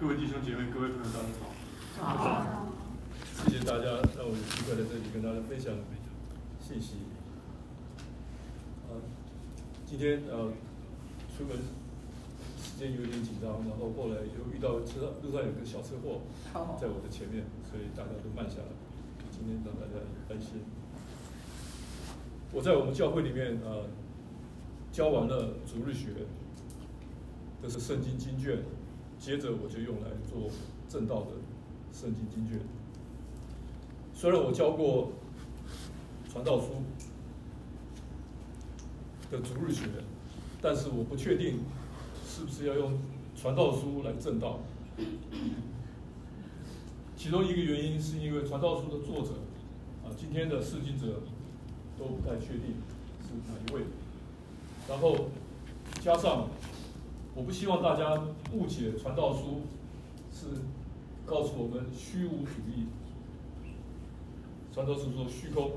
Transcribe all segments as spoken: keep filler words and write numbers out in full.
各位弟兄姐妹、各位朋友，大家好。 好， 谢谢大家让我有机会在这里跟大家分享信息。啊，今天呃出门时间有点紧张，然后后来又遇到车路上有个小车祸，在我的前面，所以大家都慢下来。今天让大家安心。我在我们教会里面呃教完了主日学，这是圣经经卷。接着我就用来做正道的圣经经卷。虽然我教过传道书的主日学，但是我不确定是不是要用传道书来正道。其中一个原因是因为传道书的作者啊，今天的释经者都不太确定是哪一位，然后加上我不希望大家误解传道书是告诉我们虚无主义。传道书说虚空，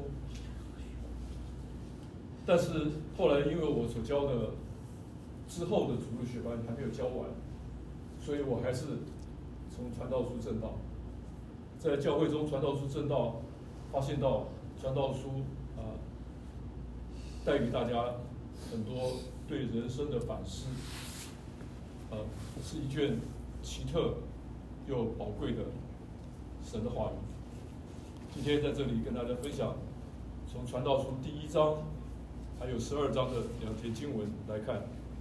但是后来因为我所教的之后的主日学班还没有教完，所以我还是从传道书正道，在教会中传道书正道，发现到传道书啊，带给大家很多对人生的反思。呃，是一卷奇特又宝贵的神的话语。今天在这里跟大家分享，从传道书第一章还有十二章的两节经文来看，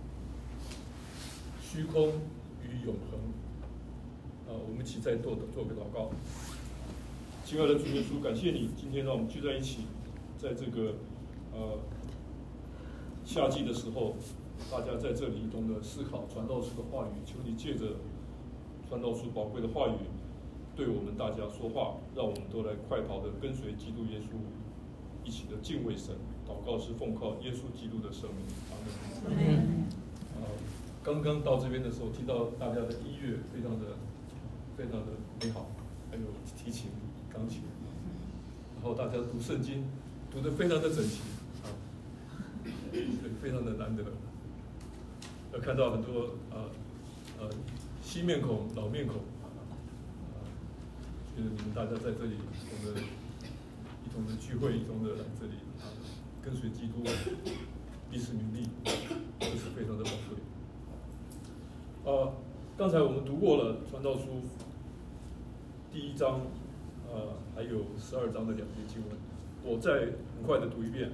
虚空与永恒。呃，我们一起再做做个祷告。亲爱的主耶稣，感谢你今天让我们聚在一起，在这个呃夏季的时候。大家在这里一同的思考传道书的话语，求你借着传道书宝贵的话语，对我们大家说话，让我们都来快跑的跟随基督耶稣，一起的敬畏神。祷告是奉靠耶稣基督的圣名，阿门。呃，刚刚到这边的时候，听到大家的音乐非常的非常的美好，还有提琴、钢琴，然后大家读圣经，读得非常的整齐，啊，对，非常的难得。要看到很多呃呃新面孔、老面孔，啊，觉得你们大家在这里一同的、一同的聚会，一同的来这里啊，跟随基督，彼此勉励，这是非常的宝贵。啊，刚才我们读过了《传道书》第一章，呃，还有十二章的两节经文，我再很快的读一遍。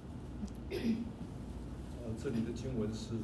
啊，这里的经文是。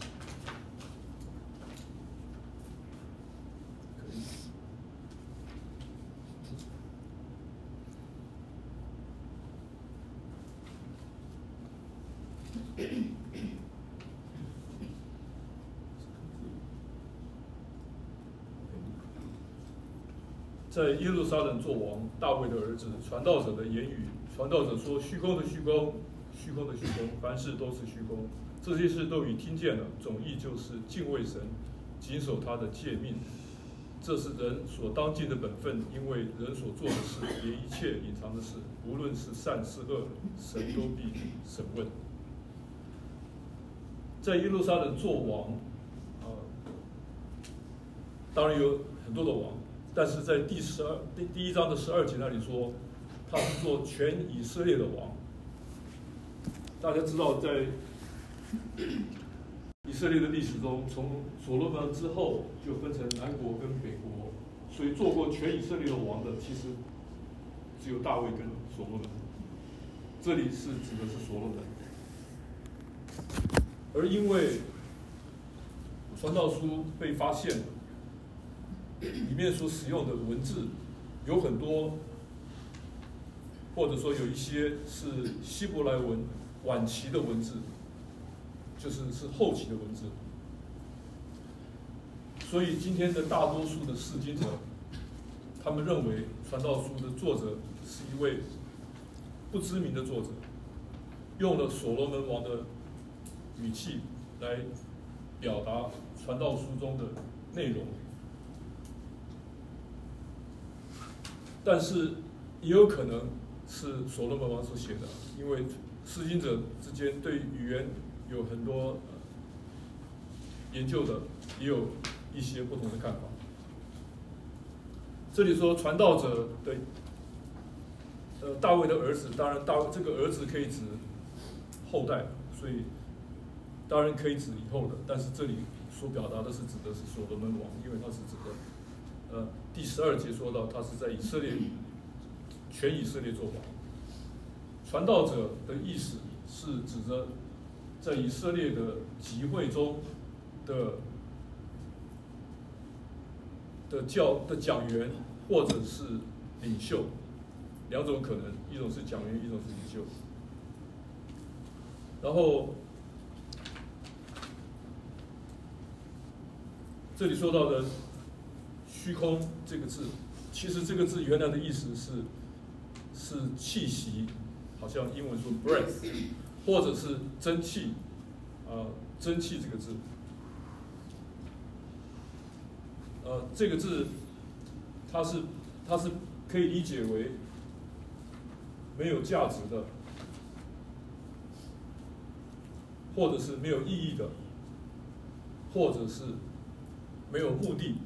在耶路撒冷作王，大卫的儿子，传道者的言语。传道者说：“虚空的虚空，虚空的虚空，凡事都是虚空。这些事都已听见了，总意就是敬畏神，谨守他的诫命。这是人所当尽的本分，因为人所做的事，连一切隐藏的事，无论是善是恶，神都必审问。”在耶路撒冷作王，呃，当然有很多的王。但是在第十二第第一章的十二节那里说，他是做全以色列的王。大家知道，在以色列的历史中，从所罗门之后就分成南国跟北国，所以做过全以色列的王的，其实只有大卫跟所罗门。这里是指的是所罗门，而因为传道书被发现了。里面所使用的文字有很多，或者说有一些是希伯来文晚期的文字，就是是后期的文字。所以今天的大多数的释经者，他们认为传道书的作者是一位不知名的作者，用了所罗门王的语气来表达传道书中的内容。但是也有可能是所罗门王所写的，因为释经者之间对语言有很多研究的，也有一些不同的看法。 这里说传道者的，呃，大卫的儿子，当然大这个儿子可以指后代，所以当然可以指以后的，但是这里所表达的是指的是所罗门王，因为他是指的，呃，第十二节说到他是在以色列全以色列做王。传道者的意思是指着在以色列的集会中的的教的讲员或者是领袖，两种可能，一种是讲员，一种是领袖。然后这里说到的虚空这个字，其实这个字原来的意思是是气息。好像英文说 breath， 或者是蒸汽，呃，蒸汽这个字，呃，这个字，它是它是可以理解为没有价值的，或者是没有意义的，或者是没有目的，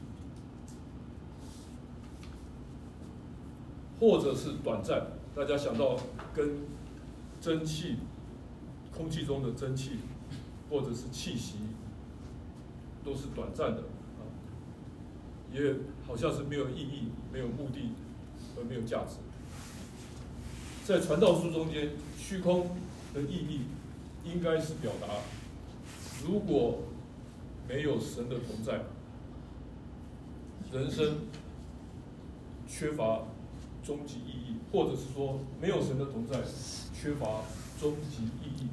或者是短暂。大家想到跟蒸汽、空气中的蒸汽，或者是气息，都是短暂的啊，也好像是没有意义、没有目的，而没有价值。在传道书中间，虚空的意义应该是表达，如果没有神的同在，人生缺乏终极意义，或者是说没有神的同在，缺乏终极意义。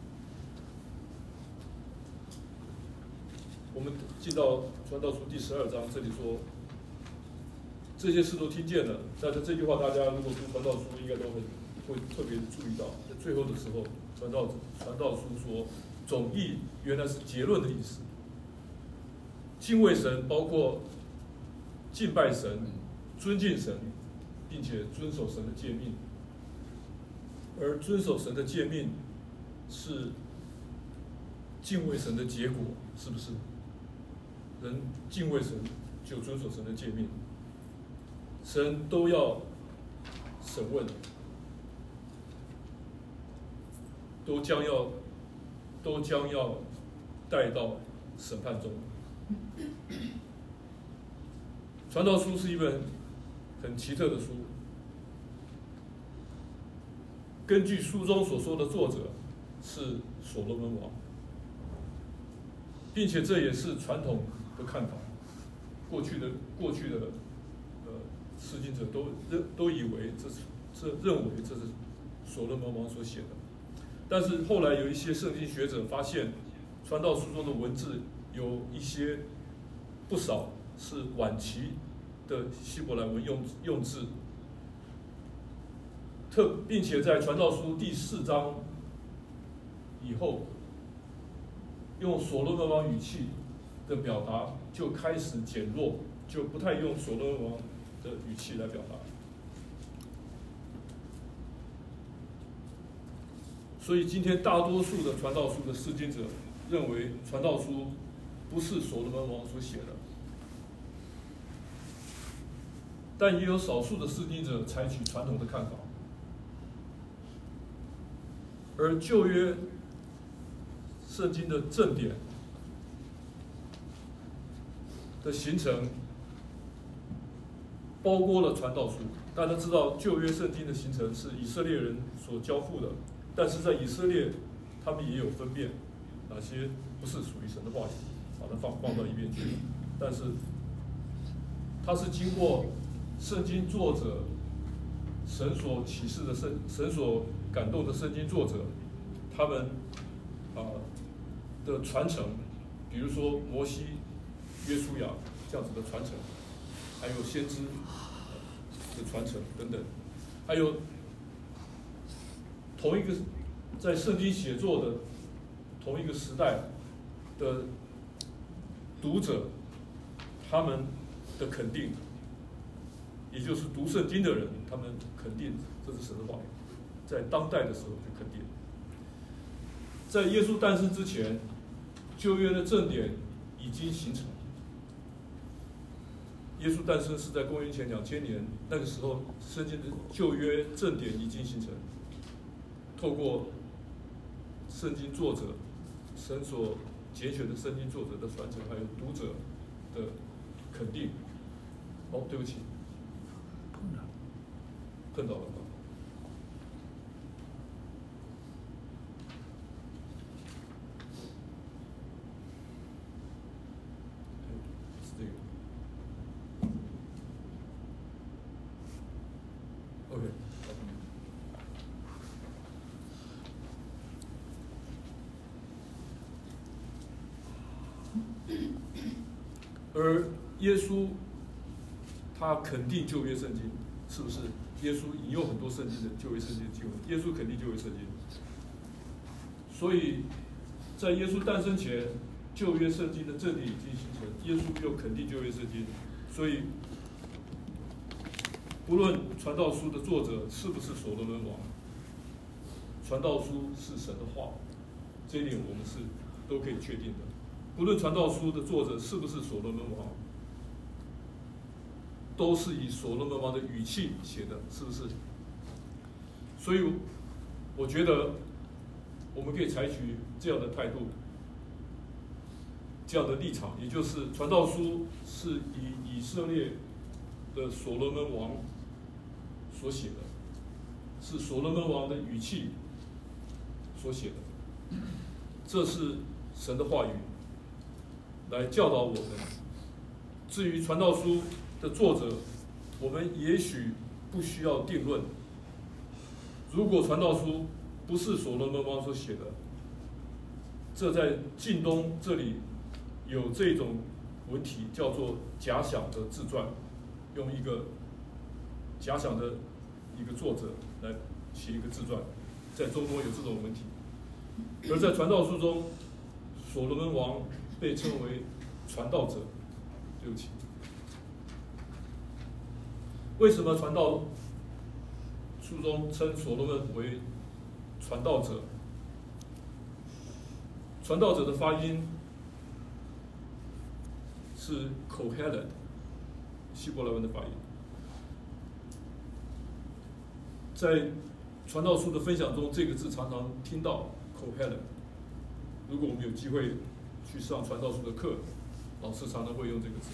我们进到传道书第十二章，这里说这些事都听见了，但是这句话大家如果读传道书，应该都会会特别注意到，在最后的时候，传道传道书说总义原来是结论的意思。敬畏神包括敬拜神、尊敬神，并且遵守神的诫命，而遵守神的诫命是敬畏神的结果，是不是？人敬畏神就遵守神的诫命，神都要审问，都将要都将要带到审判中。传道书是一本很奇特的书，根据书中所说的作者是所罗门王，并且这也是传统的看法。过去的过去的呃释经者都认都以为这是这认为这是所罗门王所写的，但是后来有一些圣经学者发现，传道书中的文字有一些不少是晚期的希伯来文用用字，特并且在传道书第四章以后，用所罗门王语气的表达就开始减弱，就不太用所罗门王的语气来表达。所以今天大多数的传道书的释经者认为，传道书不是所罗门王所写的，但也有少数的释经者采取传统的看法。而旧约圣经的正典的形成，包括了传道书。大家知道，旧约圣经的形成是以色列人所交付的，但是在以色列，他们也有分辨哪些不是属于神的话语，把它放放到一边去。但是，它是经过圣经作者、神所启示的圣、神所感动的圣经作者，他们啊、呃、的传承，比如说摩西、约书亚这样子的传承，还有先知的传承等等，还有同一个在圣经写作的同一个时代的读者，他们的肯定，也就是读圣经的人，他们肯定这是神的话语，在当代的时候就肯定。在耶稣诞生之前，旧约的正典已经形成， 耶稣诞生是在公元前两千年，那个时候圣经的旧约正典已经形成，透过圣经作者、神所拣选的圣经作者的传承，还有读者的肯定。哦，对不起，碰到了。是这个。OK。而耶稣他肯定旧约圣经，是不是？耶稣引用很多圣经的旧约圣经的经文，耶稣肯定旧约圣经。所以在耶稣诞生前，旧约圣经的真理已经形成，耶稣又肯定旧约圣经，所以不论传道书的作者是不是所罗门王，传道书是神的话，这一点我们是都可以确定的。不论传道书的作者是不是所罗门王，都是以所罗门王的语气写的，是不是？所以我觉得我们可以采取这样的态度，这样的立场，也就是传道书是以以色列的所罗门王所写的，是所罗门王的语气所写的，这是神的话语来教导我们。至于传道书的作者，我们也许不需要定论。如果传道书不是所罗门王所写的，这在近东这里有这种文体叫做假想的自传，用一个假想的一个作者来写一个自传，在中国有这种文体。而在传道书中，所罗门王被称为传道者。对不起，为什么传道书中称所罗门为传道者？传道者的发音是 Kohelet， 希伯来文的发音。在传道书的分享中，这个字常常听到 Kohelet。如果我们有机会去上传道书的课，老师常常会用这个字。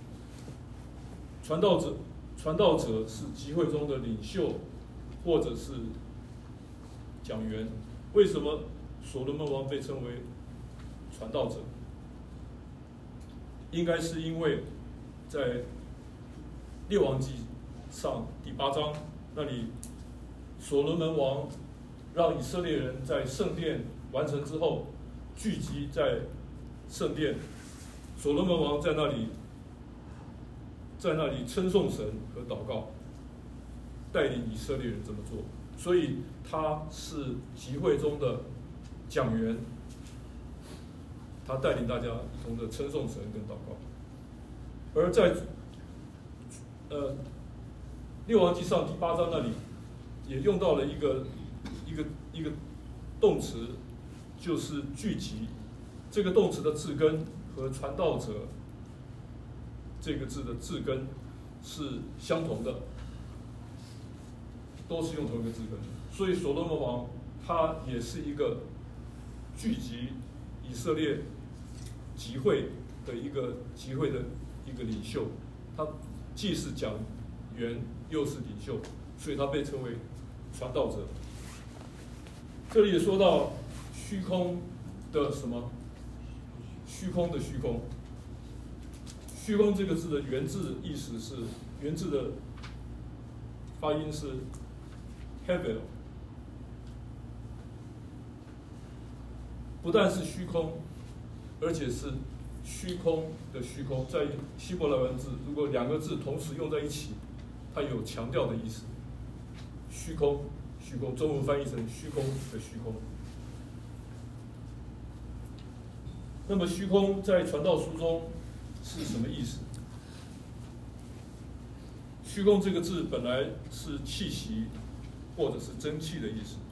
传道者，传道者是集会中的领袖，或者是讲员。为什么所罗门王被称为传道者？应该是因为在列王纪上第八章那里，所罗门王让以色列人在圣殿完成之后，聚集在圣殿。所罗门王在那里，在那里称颂神和祷告，带领以色列人这么做。所以他是集会中的讲员，他带领大家一同的称颂神跟祷告。而在呃列王纪上第八章那里，也用到了一个一个一个动词，就是聚集。这个动词的字根和传道者这个字的字根是相同的，都是用同一个字根。所以所罗门王他也是一个聚集以色列集会的一个集会的一个领袖，他既是讲员又是领袖，所以他被称为传道者。这里也说到虚空的什么？虚空的虚空。虚空这个字的原字意思是，原字的发音是 hevel， 不但是虚空，而且是虚空的虚空。在希伯来文字，如果两个字同时用在一起，它有强调的意思。虚空，虚空，中文翻译成虚空的虚空。那么虚空在传道书中是什么意思？虚空这个字本来是气息或者是蒸汽的意思。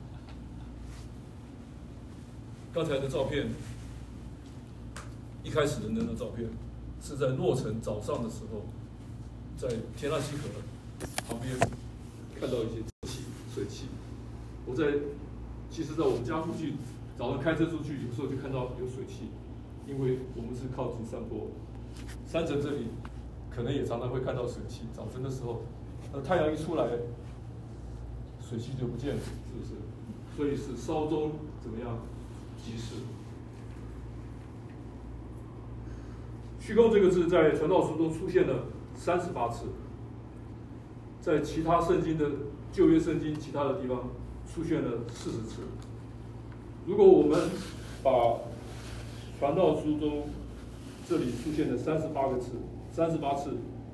刚才的照片，一开始的那张照片是在洛城早上的时候， 在田纳西河旁边看到一些气水汽。我在其实，在我们家附近，早上开车出去，有时候就看到有水汽，因为我们是靠近山坡，山城这里可能也常常会看到水汽。早晨的时候，那太阳一出来，水汽就不见了，是不是？所以是稍纵怎么样？即逝。虚空这个字在传道书中出现了三十八次，在其他圣经的旧约圣经其他的地方出现了四十次。如果我们把传道书中这里出现的三十八个字、三十八次，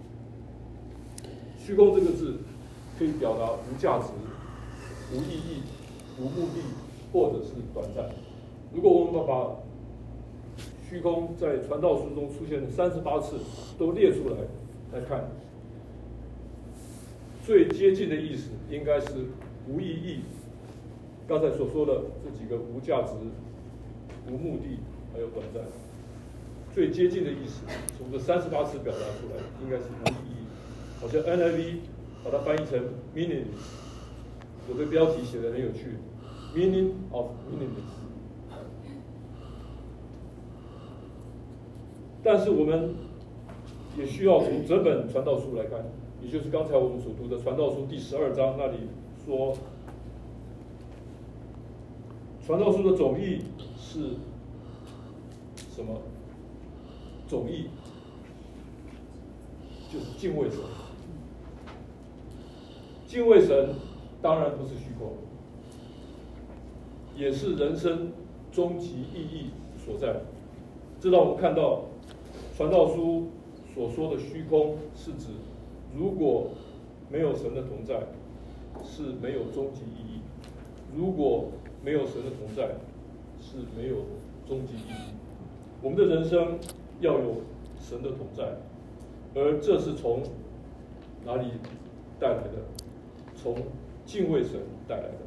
虚空这个字可以表达无价值、无意义、无目的，或者是短暂。如果我们把虚空在传道书中出现的三十八次都列出来来看，最接近的意思应该是无意义。刚才所说的这几个无价值、无目的，还有短暂，最接近的意思，从这三十八次表达出来，应该是无意义。好像 N I V 把它翻译成 meaningless， 有个标题写的很有趣 ，meaning of meaningless。但是我们也需要从整本传道书来看，也就是刚才我们所读的传道书第十二章那里说，传道书的总义是什么？总义就是敬畏神。敬畏神当然不是虚空，也是人生终极意义所在。这让我们看到传道书所说的虚空，是指如果没有神的同在，是没有终极意义；如果没有神的同在，是没有终极意义。我们的人生要有神的同在，而这是从哪里带来的？从敬畏神带来的。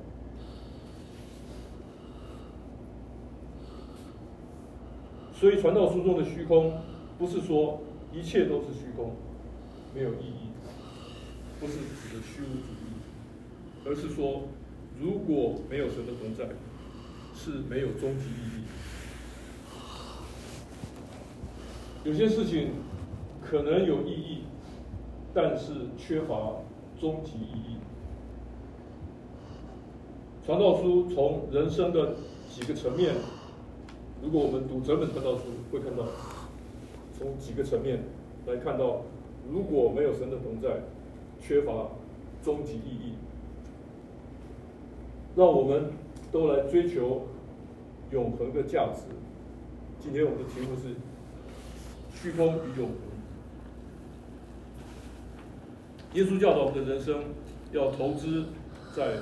所以传道书中的虚空，不是说一切都是虚空，没有意义，不是指的虚无主义，而是说如果没有神的同在，是没有终极意义。有些事情可能有意义，但是缺乏终极意义。传道书从人生的几个层面，如果我们读整本传道书，会看到从几个层面来看到，如果没有神的同在，缺乏终极意义。让我们都来追求永恒的价值。今天我们的题目是虚空与永恒。耶稣教导我们的人生要投资在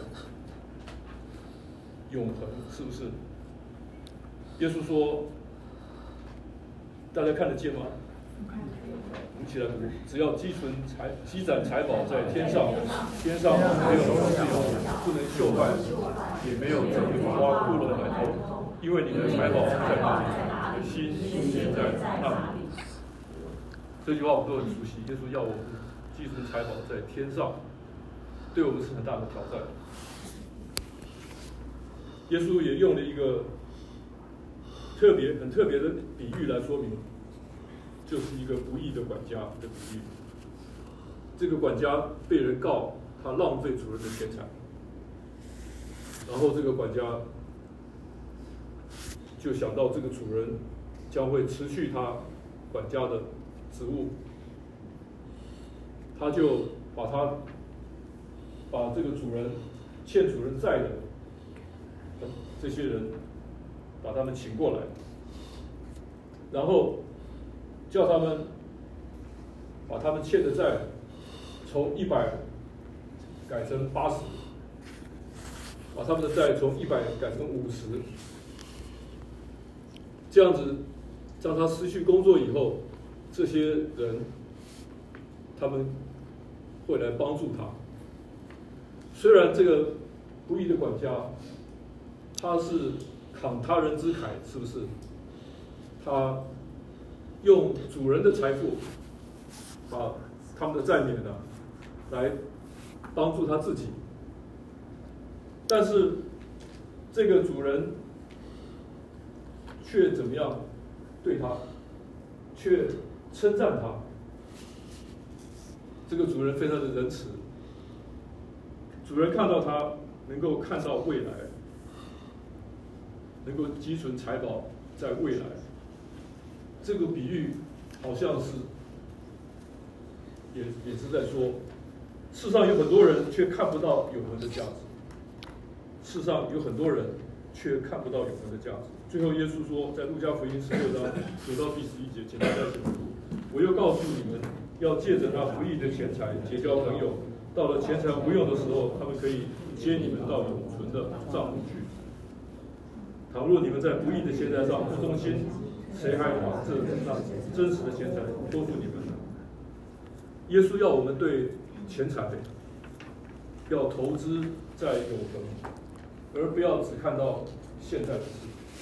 永恒，是不是？耶稣说，大家看得见吗？我们一起来读：只要积存财、积攒财宝在天上，天上没有自由，不能锈坏，也没有这个花窟窿来透，因为你的财宝在哪里，你的心也在那里。这句话我们都很熟悉。耶稣要我们积存财宝在天上，对我们是很大的挑战。耶稣也用了一个特别、很特别的比喻来说明，就是一个不义的管家的比喻。这个管家被人告他浪费主人的钱财，然后这个管家就想到这个主人将会辞去他管家的职务，他就把他把这个主人欠主人债的这些人把他们请过来，然后叫他们把他们欠的债从一百改成八十，把他们的债从一百改成五十，这样子让他失去工作以后，这些人他们会来帮助他。虽然这个不义的管家他是慷他人之慨，是不是？他用主人的财富把他们的赞美呢，来帮助他自己。但是这个主人却怎么样对他？却称赞他。这个主人非常的仁慈。主人看到他能够看到未来，能够积存财宝在未来。这个比喻好像是也也是在说，世上有很多人却看不到永恒的价值。世上有很多人却看不到永恒的价值。最后，耶稣说，在路加福音十六章九到第十一节，请大家请读。我又告诉你们，要借着那不义的钱财结交朋友，到了钱财无用的时候，他们可以接你们到永存的帐幕去。倘若你们在不义的钱财上不忠心，谁还把这那真实的钱财托付你们呢？耶稣要我们对钱财要投资在永恒，而不要只看到现在的事。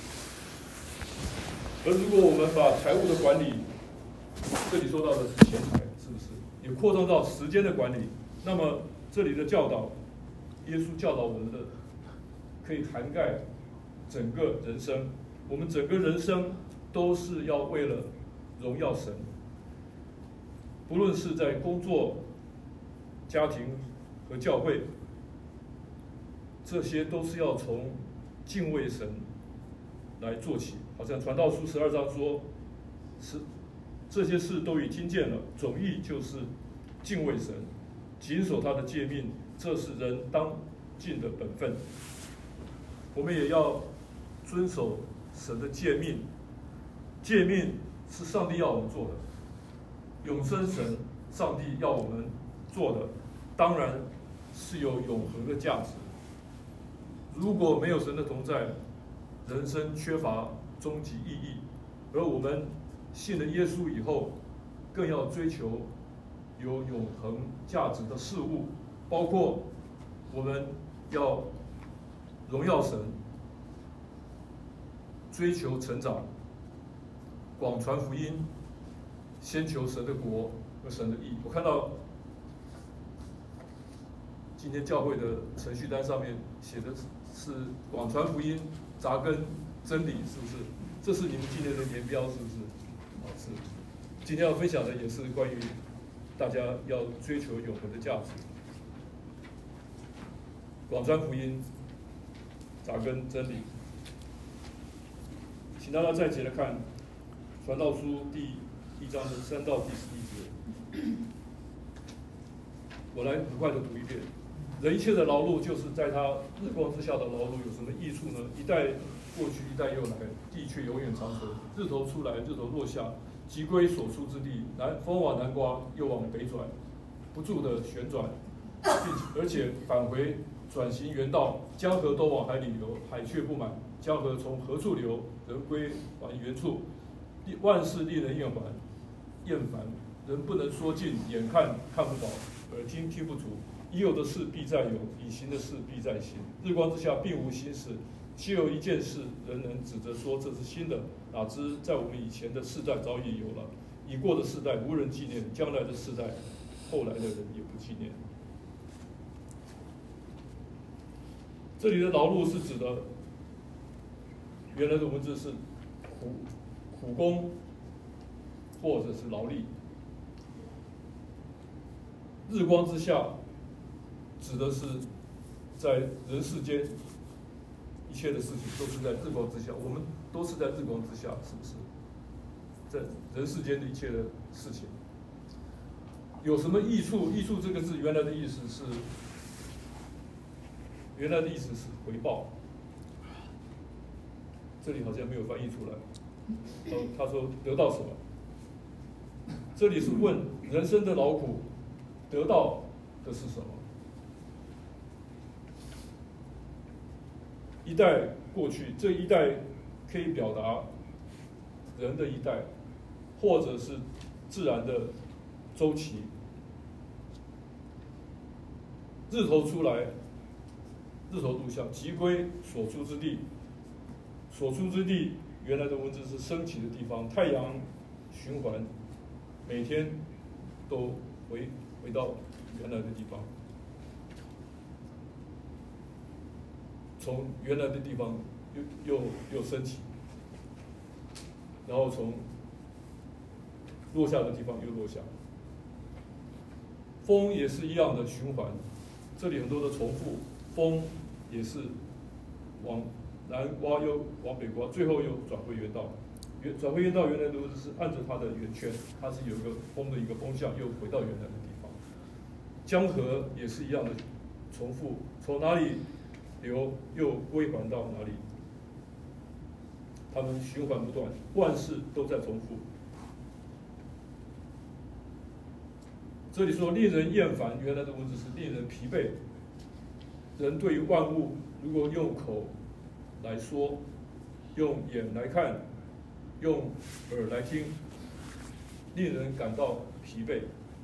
而如果我们把财务的管理，这里说到的是钱财，是不是也扩张到时间的管理？那么这里的教导，耶稣教导我们的，可以涵盖整个人生。我们整个人生都是要为了荣耀神，不论是在工作、家庭和教会，这些都是要从敬畏神来做起。好像传道书十二章说，是这些事都已听见了，总意就是敬畏神，谨守他的诫命，这是人当尽的本分。我们也要遵守神的诫命，诫命是上帝要我们做的，永生神上帝要我们做的，当然是有永恒的价值。如果没有神的同在，人生缺乏终极意义。而我们信了耶稣以后，更要追求有永恒价值的事物，包括我们要荣耀神，追求成长，广传福音，先求神的国和神的义。我看到今天教会的程序单上面写的是广传福音，扎根真理，是不是？这是你们今年的年标，是不是？啊，是。今天要分享的也是关于大家要追求永恒的价值。广传福音，扎根真理。请大家再一起来看《传道书》第一章的三到第十一节。我来很快的读一遍。人一切的劳碌，就是在他日光之下的劳碌，有什么益处呢？一代过去，一代又来，地却永远长存。日头出来，日头落下，即归所出之地。南风往南刮，又往北转，不住的旋转，并而且返回，转行原道。江河都往海里流，海却不满。江河从何处流，人归还原处。万事令人厌烦，厌烦，人不能说尽，眼看看不饱，耳听听不足。已有的事必再有，已行的事必再行。日光之下并无新事，岂有一件事人能指着说这是新的？哪知在我们以前的世代早已有了，已过的世代无人纪念，将来的世代，后来的人也不纪念。这里的劳碌是指的，原来的文字是苦苦工或者是劳力。日光之下指的是在人世间一切的事情都是在日光之下，我们都是在日光之下，是不是？在人世间的一切的事情有什么益处？益处这个字原来的意思是，原来的意思是回报。这里好像没有翻译出来。哦，他说得到什么？这里是问人生的劳苦得到的是什么？一代过去，这一代可以表达人的一代，或者是自然的周期。日头出来，日头入下，即归所出之地。所出之地原来的文字是升起的地方，太阳循环，每天都回回到原来的地方，从原来的地方又又又升起，然后从落下的地方又落下。风也是一样的循环，这里很多的重复，风也是往南刮又往北刮，最后又转回原道。原转回原道原来的路是按着它的圆圈，它是有一个风的一个风向，又回到原来的地方。江河也是一样的重复，从哪里流又归还到哪里，它们循环不断，万事都在重复。这里说令人厌烦，原来的文字是令人疲惫。人对于万物，如果用口来说，用眼来看，用耳来听，令人感到疲惫。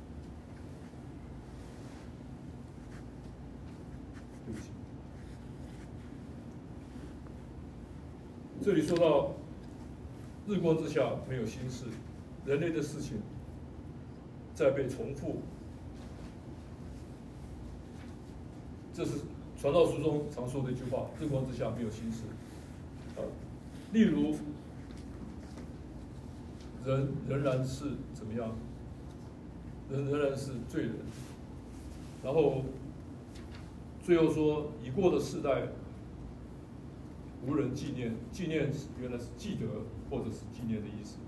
对不起，这里说到日光之下没有心事，人类的事情在被重复，这是传道书中常说的一句话：日光之下没有心事。啊，例如，人仍然是怎么样？人仍然是罪人。然后最后说，已过的世代无人纪念，纪念原来是记得或者是纪念的意思。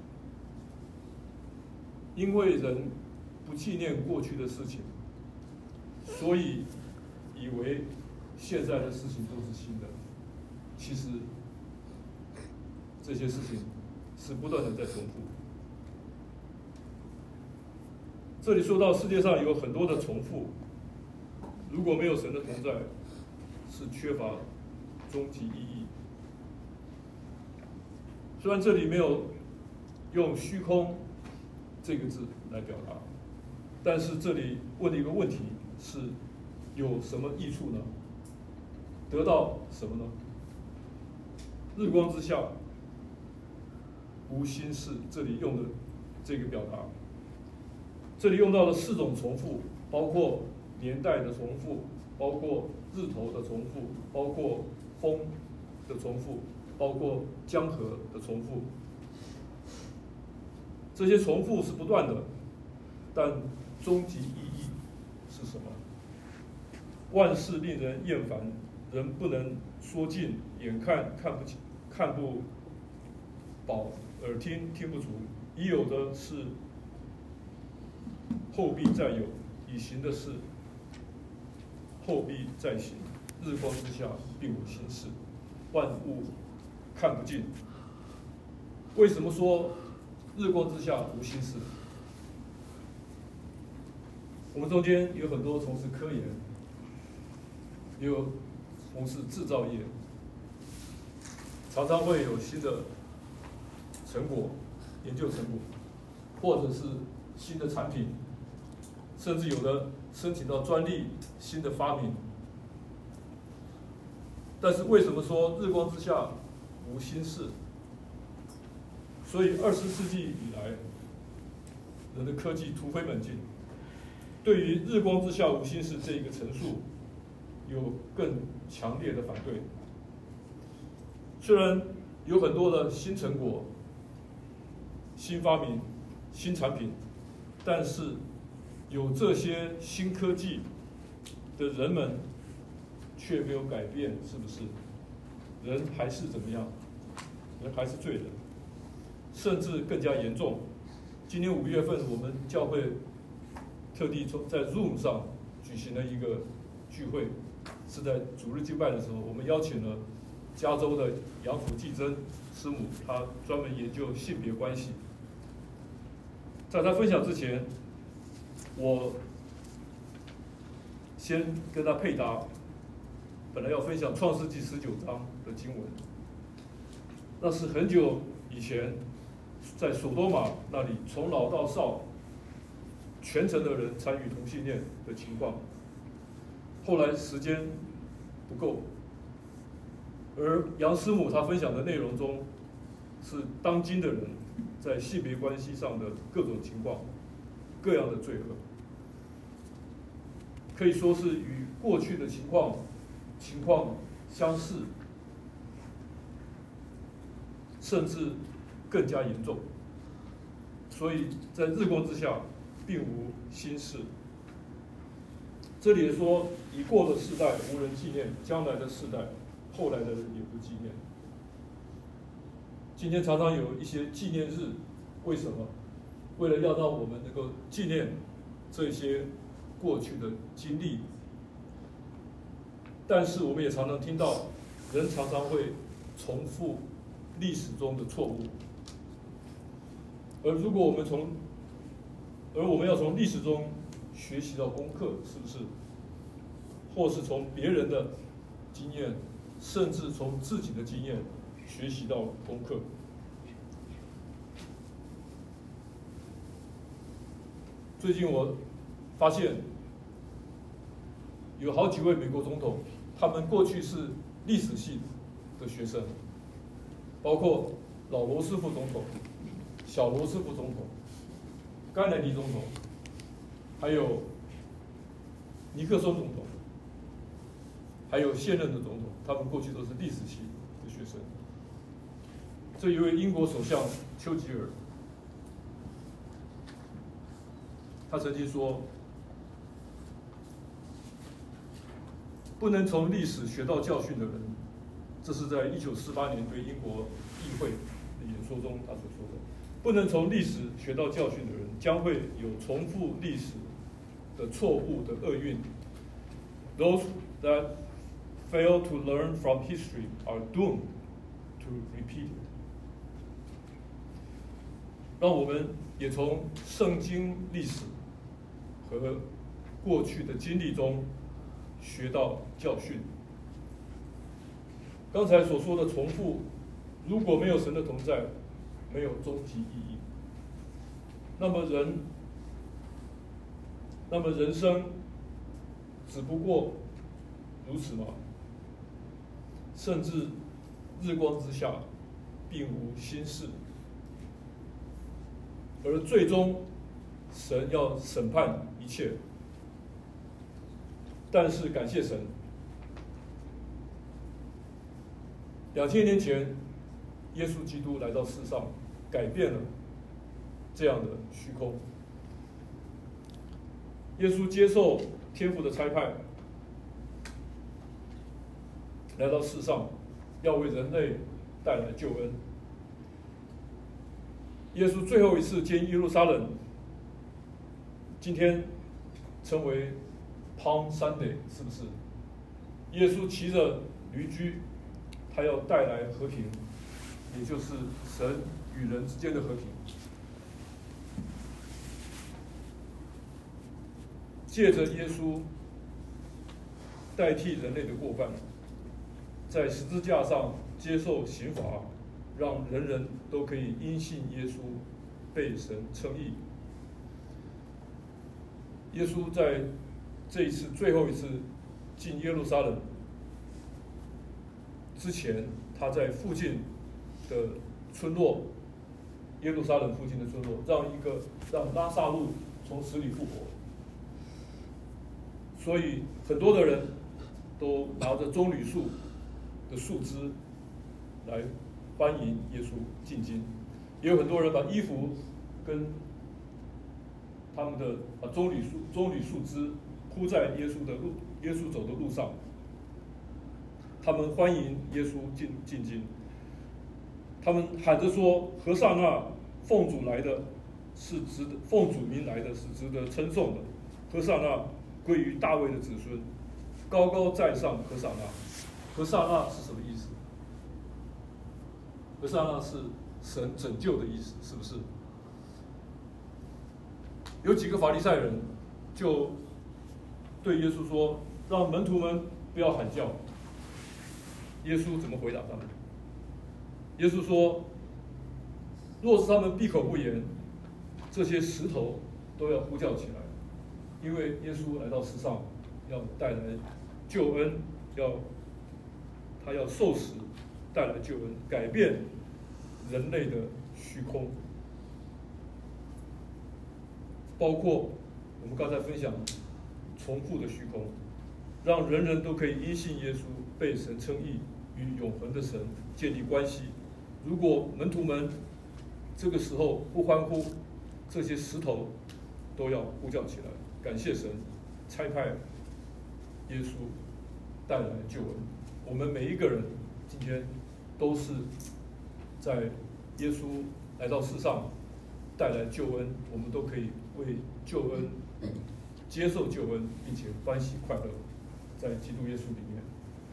因为人不纪念过去的事情，所以以为现在的事情都是新的。其实这些事情是不断的在重复。这里说到世界上有很多的重复，如果没有神的同在，是缺乏终极意义。虽然这里没有用虚空这个字来表达，但是这里问的一个问题是：有什么益处呢？得到什么呢？日光之下无心事，这里用的这个表达，这里用到了四种重复，包括年代的重复，包括日头的重复，包括风的重复，包括江河的重复。这些重复是不断的，但终极意义是什么？万事令人厌烦，人不能说尽，眼看看不清，看不饱，耳听听不足。已有的是后必再有，已行的事后必再行。日光之下并无新事，万物看不尽。为什么说日光之下无新事？我们中间有很多从事科研，也有从事制造业，常常会有新的成果、研究成果，或者是新的产品，甚至有的申请到专利、新的发明。但是为什么说日光之下无新事？所以二十世纪以来，人的科技突飞猛进，对于日光之下无新事这一个陈述，有更强烈的反对。虽然有很多的新成果、新发明、新产品，但是有这些新科技的人们却没有改变，是不是？人还是怎么样？人还是罪人，甚至更加严重。今年五月份，我们教会特地在 Zoom 上举行了一个聚会，是在主日敬拜的时候，我们邀请了加州的杨福继珍师母，她专门研究性别关系。在她分享之前，我先跟她配搭，本来要分享创世纪十九章的经文，那是很久以前在索多玛那里，从老到少，全城的人参与同性恋的情况。后来时间不够，而杨师母她分享的内容中，是当今的人在性别关系上的各种情况，各样的罪恶。 可以说是与过去的情况情况相似，甚至更加严重。所以在日光之下，并无新事。这里也说，已过的世代无人纪念，将来的世代，后来的人也不纪念。今天常常有一些纪念日，为什么？为了要让我们能够纪念这些过去的经历。但是我们也常常听到，人常常会重复历史中的错误。而如果我们从，而我们要从历史中学习到功课，是不是？或是从别人的经验，甚至从自己的经验学习到功课。最近我发现，有好几位美国总统，他们过去是历史系的学生，包括老罗斯福总统、小罗斯福总统、甘乃迪总统，还有尼克松总统，还有现任的总统，他们过去都是历史系的学生。这一位英国首相丘吉尔，他曾经说，不能从历史学到教训的人，这是在一九四八年对英国议会的演说中他所说的，不能从历史学到教训的人，将会有重复历史的错误的厄运。Those that fail to learn from history are doomed to repeat it. 让我们也从圣经历史和过去的经历中学到教训。刚才所说的重复，如果没有神的同在，没有终极意义。那么人，那么人生只不过如此吗？甚至日光之下，并无新事。而最终，神要审判一切。但是感谢神，两千年前，耶稣基督来到世上，改变了这样的虚空。耶稣接受天父的差派，来到世上，要为人类带来救恩。耶稣最后一次见耶路撒冷，今天称为 Palm Sunday， 是不是？耶稣骑着驴驹，他要带来和平，也就是神与人之间的和平。借着耶稣代替人类的过犯，在十字架上接受刑罚，让人人都可以因信耶稣被神称义。耶稣在这一次最后一次进耶路撒冷之前，他在附近的村落，耶路撒冷附近的村落，让一个让拉撒路从死里复活。所以很多的人都拿着棕榈树的树枝来欢迎耶稣进京，也有很多人把衣服跟他们的把棕榈树棕榈树枝铺在耶稣的路耶稣走的路上，他们欢迎耶稣进进京，他们喊着说：“何塞那，奉主来的是值得，奉主名来的是值得称颂的。何塞那归于大卫的子孙，高高在上，何塞那。”何塞那是什么意思？何塞那是神拯救的意思，是不是？有几个法利赛人就对耶稣说：“让门徒们不要喊叫。”耶稣怎么回答他们？耶稣说：“若是他们闭口不言，这些石头都要呼叫起来，因为耶稣来到世上，要带来救恩，要他要受死，带来救恩，改变人类的虚空，包括我们刚才分享重复的虚空，让人人都可以因信耶稣被神称义，与永恒的神建立关系。如果门徒们这个时候不欢呼，这些石头都要呼叫起来，感谢神差派耶稣带来救恩。我们每一个人今天都是在耶稣来到世上带来救恩，我们都可以为救恩接受救恩，并且欢喜快乐，在基督耶稣里面。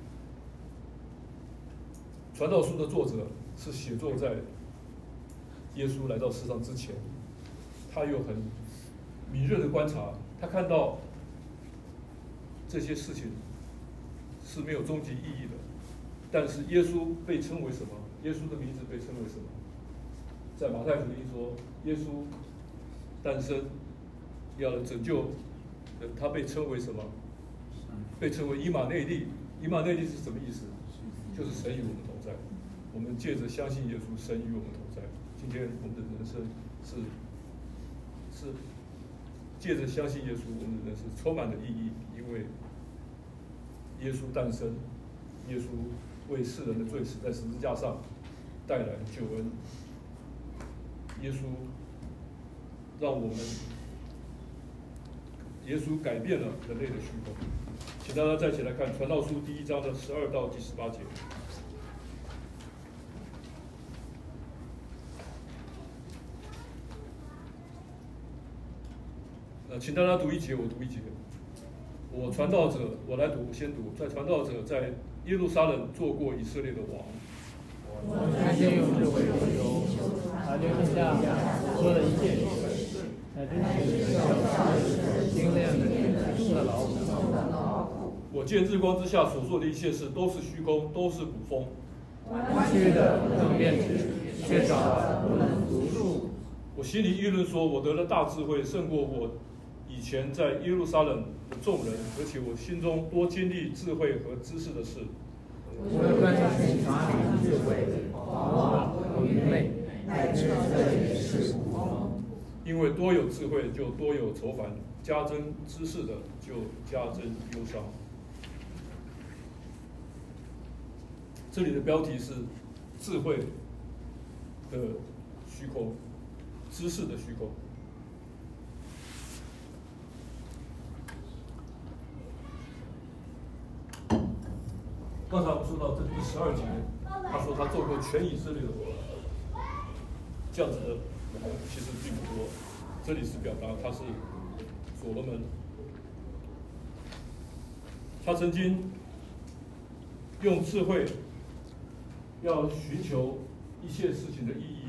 传道书的作者是写作在耶稣来到世上之前，他又很敏锐的观察，他看到这些事情是没有终极意义的，但是耶稣被称为什么？耶稣的名字被称为什么？在马太福音说，耶稣诞生，要来拯救人，他被称为什么？被称为以马内利。以马内利是什么意思？就是神与我们同在。我们借着相信耶稣，神与我们同在。今天我们的人生是是借着相信耶稣，我们的人生充满了意义，因为耶稣诞生，耶稣为世人的罪死在十字架上，带来救恩。耶稣让我们，耶稣改变了人类的虚空。请大家再一起来看《传道书》第一章的十二到第十八节。呃，请大家读一节，我读一节。我传道者，我来读，先读。在传道者在耶路撒冷做过以色列的王。 我甘心用智慧求，他就剩下所说的一切事，乃真实的小沙石，精炼的重的劳苦。 我见日光之下所做的一切事都是虚空，都是捕风。 弯曲的不能辩指，缺少的不能读数。 我心里议论说，我得了大智慧，胜过我以前在耶路撒冷的众人，而且我心中多经历智慧和知识的事。 我要专心查明智慧，往往和愚昧，乃至这也是捕风。 因为多有智慧，就多有愁烦；加增知识的，就加增忧伤。这里的标题是智慧的虚空，知识的虚空。刚才我们说到这第十二节，他说他做过全以色列的王，这样子的王其实并不多。这里是表达他是所罗门，他曾经用智慧要寻求一切事情的意义。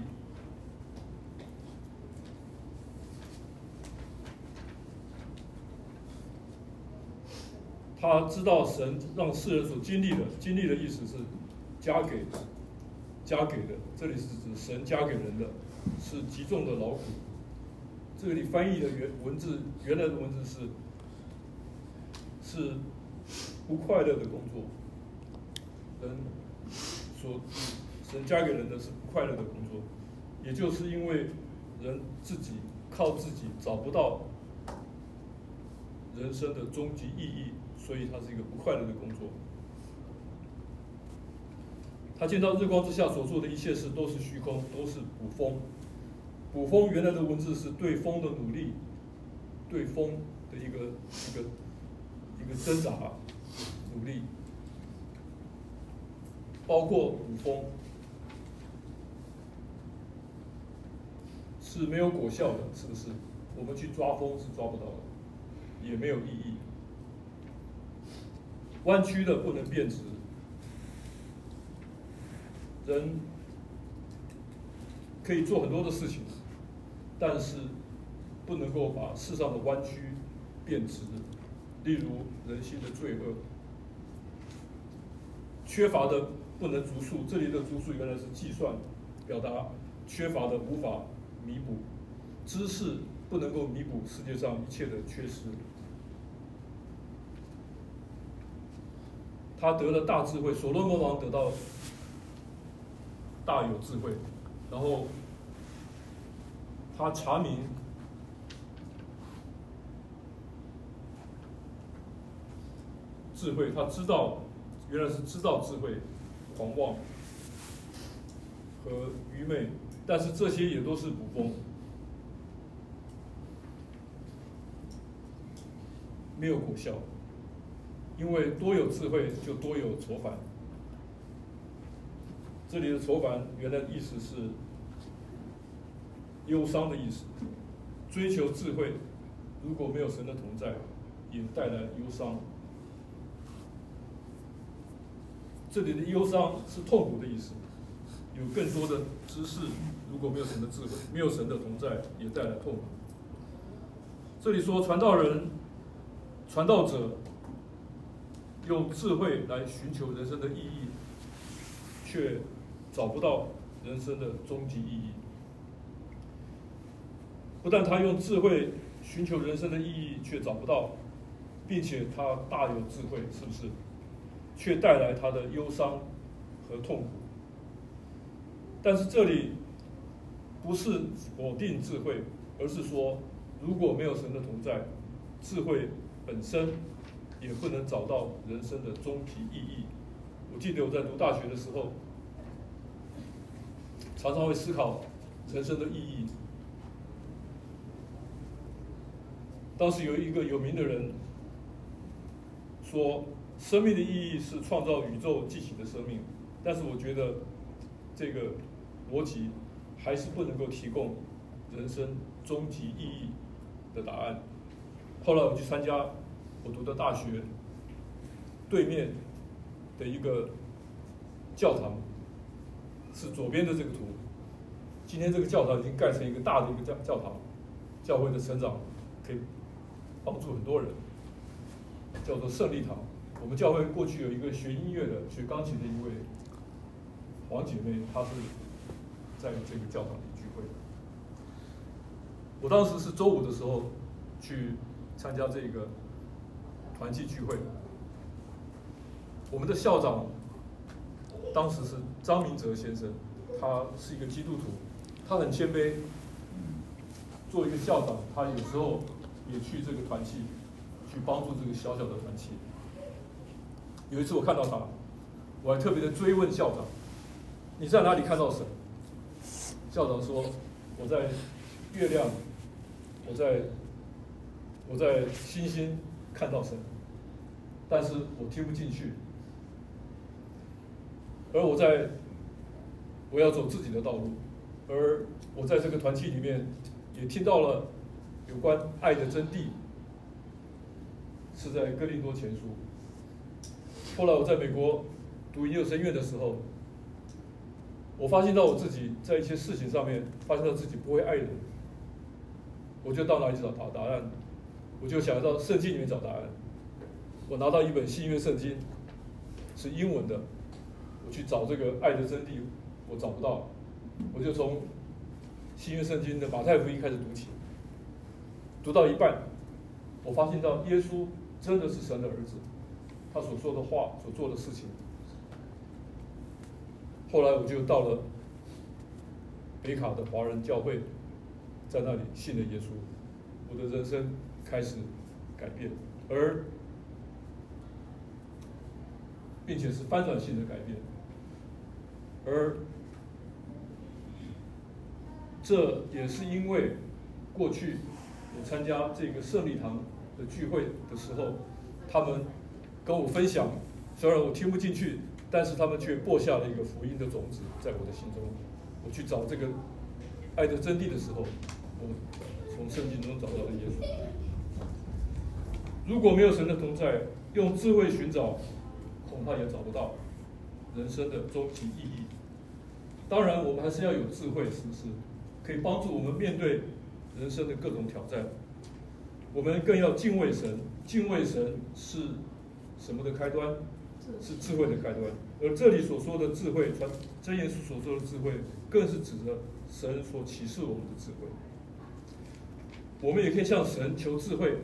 他知道神让世人所经历的，经历的意思是加给的，加给的，这里是指神加给人的，是极重的劳苦。这里翻译的原文字，原来的文字是是不快乐的工作，人所神加给人的是不快乐的工作，也就是因为人自己靠自己找不到人生的终极意义。所以它是一个不快乐的工作。他见到日光之下所做的一切事都是虚空，都是捕风。捕风原来的文字是对风的努力，对风的一个一个一个挣扎努力，包括捕风是没有果效的，是不是？我们去抓风是抓不到的，也没有意义。弯曲的不能变直，人可以做很多的事情，但是不能够把世上的弯曲变直。例如人心的罪恶，缺乏的不能逐数，这里的逐数原来是计算，表达缺乏的无法弥补，知识不能够弥补世界上一切的缺失。他得了大智慧，所罗门王得到大有智慧，然后他查明智慧，他知道原来是知道智慧、狂妄和愚昧，但是这些也都是捕风，没有果效。因为多有智慧，就多有愁烦。这里的愁烦原来的意思是忧伤的意思。追求智慧，如果没有神的同在，也带来忧伤。这里的忧伤是痛苦的意思，有更多的知识，如果没有神的智慧，没有神的同在，也带来痛苦。这里说传道人、传道者用智慧来寻求人生的意义，却找不到人生的终极意义。不但他用智慧寻求人生的意义却找不到，并且他大有智慧，是不是？却带来他的忧伤和痛苦。但是这里不是否定智慧，而是说，如果没有神的同在，智慧本身也不能找到人生的终极意义。我记得我在读大学的时候，常常会思考人生的意义。当时有一个有名的人说，生命的意义是创造宇宙记起的生命，但是我觉得这个逻辑还是不能够提供人生终极意义的答案。后来我去参加我读的大学对面的一个教堂，是左边的这个图。今天这个教堂已经盖成一个大的一个教教堂，教会的成长可以帮助很多人，叫做胜利堂。我们教会过去有一个学音乐的、学钢琴的一位黄姐妹，她是在这个教堂里聚会。我当时是周五的时候去参加这个团契聚会，我们的校长当时是张明哲先生，他是一个基督徒，他很谦卑，做一个校长，他有时候也去这个团契，去帮助这个小小的团契。有一次我看到他，我还特别的追问校长：“你在哪里看到神？”校长说：“我在月亮，我在我在星星看到神，但是我听不进去。而我在我要走自己的道路，而我在这个团契里面也听到了有关爱的真谛，是在哥林多前书。后来我在美国读研究生院的时候，我发现到我自己在一些事情上面发现到自己不会爱人，我就到哪里找答答案？我就想要到圣经里面找答案。我拿到一本新约圣经，是英文的，我去找这个爱的真谛，我找不到，我就从新约圣经的马太福音开始读起，读到一半，我发现到耶稣真的是神的儿子，他所说的话、所做的事情。后来我就到了北卡的华人教会，在那里信了耶稣，我的人生开始改变，而并且是翻转性的改变，而这也是因为过去我参加这个胜利堂的聚会的时候，他们跟我分享，虽然我听不进去，但是他们却播下了一个福音的种子在我的心中。我去找这个爱的真谛的时候，我从圣经中找到了耶稣。如果没有神的同在，用智慧寻找，恐怕也找不到人生的终极意义。当然，我们还是要有智慧，是不是？可以帮助我们面对人生的各种挑战。我们更要敬畏神，敬畏神是什么的开端？是智慧的开端。而这里所说的智慧，传真言书所说的智慧，更是指着神所启示我们的智慧。我们也可以向神求智慧。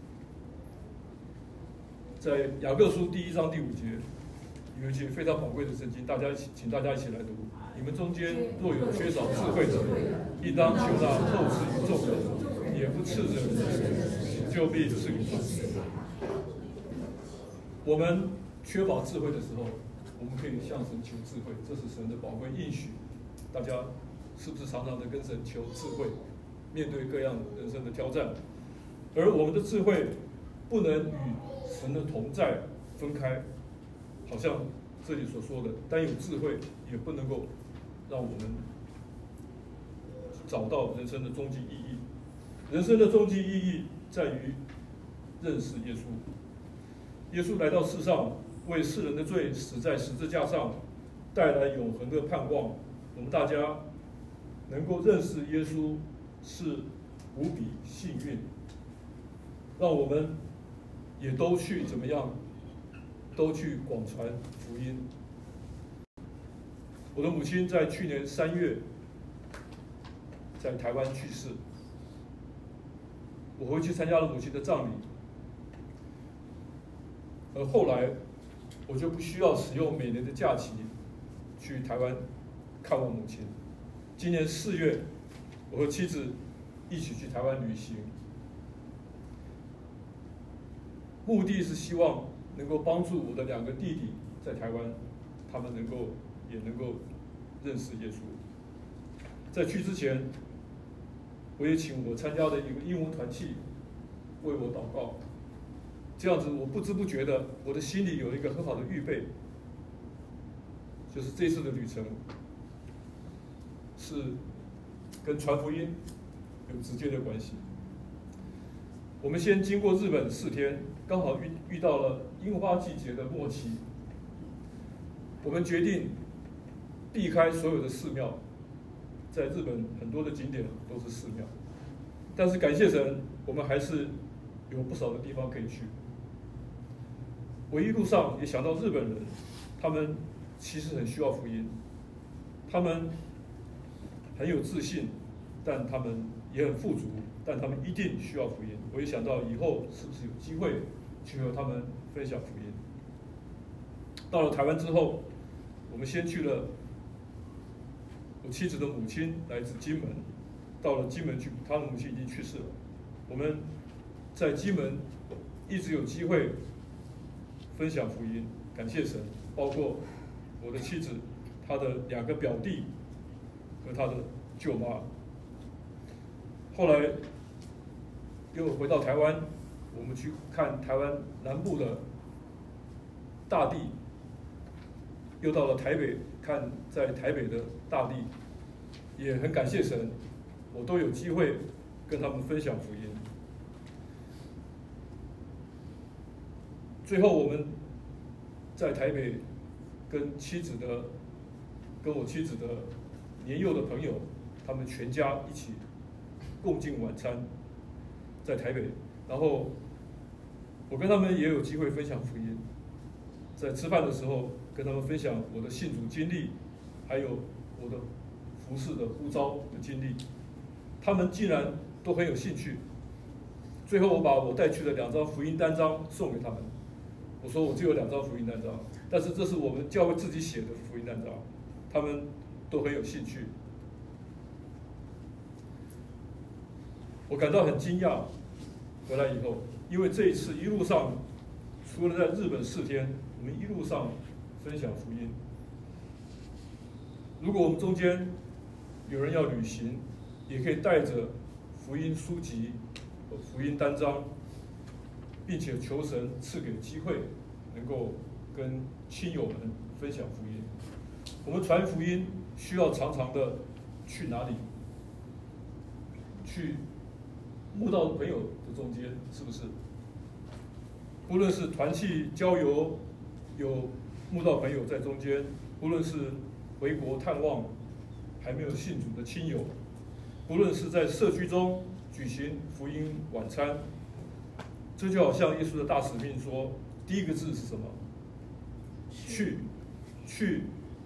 在雅各书第一章第五节，有一节非常宝贵的圣经，大家一起，请大家一起来读。你们中间若有缺少智慧的，应当求那厚赐于众人，也不斥责人的神，就必赐给他。 我们缺乏智慧的时候，我们可以向神求智慧，这是神的宝贵应许。大家是不是常常的跟神求智慧，面对各样人生的挑战？而我们的智慧不能与神的同在分开，好像这里所说的，单有智慧也不能够让我们找到人生的终极意义。人生的终极意义在于认识耶稣。耶稣来到世上，为世人的罪死在十字架上，带来永恒的盼望。我们大家能够认识耶稣是无比幸运。让我们也都去怎么样？都去广传福音。我的母亲在去年三月在台湾去世，我回去参加了母亲的葬礼，而后来我就不需要使用每年的假期去台湾看望母亲。今年四月，我和妻子一起去台湾旅行，目的是希望能够帮助我的两个弟弟在台湾，他们能够也能够认识耶稣。在去之前，我也请我参加的一个英文团契为我祷告，这样子我不知不觉的，我的心里有一个很好的预备，就是这次的旅程是跟传福音有直接的关系。我们先经过日本四天，刚好遇遇到了樱花季节的末期。我们决定避开所有的寺庙，在日本很多的景点都是寺庙，但是感谢神，我们还是有不少的地方可以去。我一路上也想到日本人，他们其实很需要福音，他们很有自信，但他们也很富足，但他们一定需要福音。我也想到以后是不是有机会去和他们分享福音。到了台湾之后，我们先去了我妻子的母亲来自金门，到了金门去，她的母亲已经去世了。我们在金门一直有机会分享福音，感谢神，包括我的妻子、她的两个表弟和她的舅妈。后来又回到台湾，我们去看台湾南部的大地，又到了台北看在台北的大地，也很感谢神，我都有机会跟他们分享福音。最后我们在台北跟妻子的、跟我妻子的年幼的朋友，他们全家一起共进晚餐，在台北。然后我跟他们也有机会分享福音，在吃饭的时候跟他们分享我的信主经历，还有我的服事的呼召的经历，他们竟然都很有兴趣。最后我把我带去的两张福音单张送给他们，我说我只有两张福音单张，但是这是我们教会自己写的福音单张，他们都很有兴趣。我感到很惊讶，回来以后，因为这一次一路上，除了在日本四天，我们一路上分享福音。如果我们中间有人要旅行，也可以带着福音书籍和福音单张，并且求神赐给机会，能够跟亲友们分享福音。我们传福音需要常常的去哪里？去慕道的朋友的中间，是不是？无论是团契郊游，有慕道朋友在中间；无论是回国探望还没有信主的亲友；无论是在社区中举行福音晚餐，这就好像耶稣的大使命说，第一个字是什么？去，去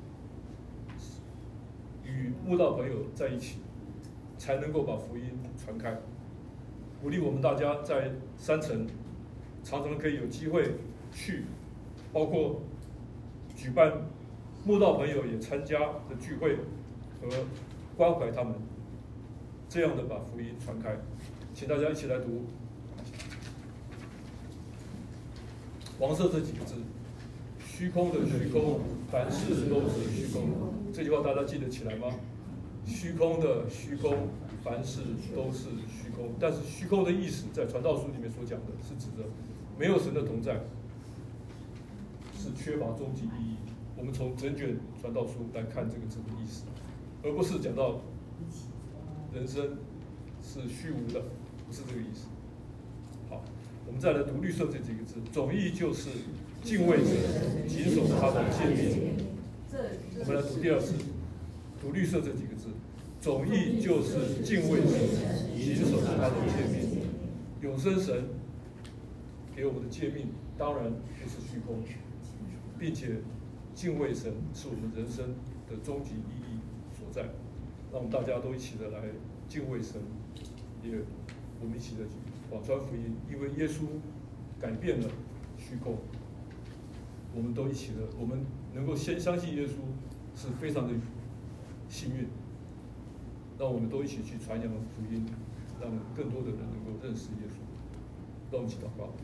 与慕道朋友在一起，才能够把福音传开。鼓励我们大家在山城常常可以有机会去，包括举办慕道朋友也参加的聚会和关怀他们，这样的把福音传开。请大家一起来读黄色这几个字，虚空的虚空，凡事都是虚空。这句话大家记得起来吗？虚空的虚空，凡事都是虚空。但是虚空的意思，在传道书里面所讲的是指的没有神的同在，是缺乏终极意义。我们从整卷传道书来看这个字的意思，而不是讲到人生是虚无的，不是这个意思。好，我们再来读绿色这几个字，总意就是敬畏神，谨守他的诫命。我们来读第二次，读绿色这几个字，总意就是敬畏神，谨守他的诫命。永生神给我们的诫命，当然不是虚空，并且敬畏神是我们人生的终极意义所在。让我们大家都一起的来敬畏神，也我们一起的广传福音，因为耶稣改变了虚空，我们都一起的，我们能够先相信耶稣是非常的幸运。让我们都一起去传扬福音，让更多的人能够认识耶稣。让我们一起祷告。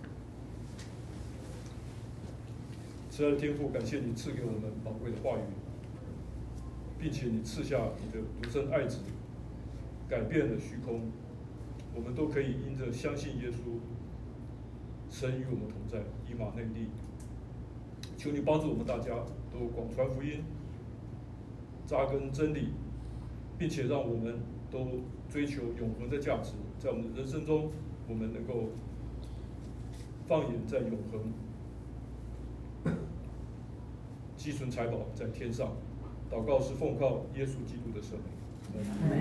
慈爱的天父，感谢你赐给我们宝贵的话语，并且你赐下你的独生爱子，改变了虚空，我们都可以因着相信耶稣，神与我们同在，以马内利。求你帮助我们大家都广传福音，扎根真理，并且让我们都追求永恒的价值，在我们的人生中，我们能够放眼在永恒，积存财宝在天上。祷告是奉靠耶稣基督的圣名。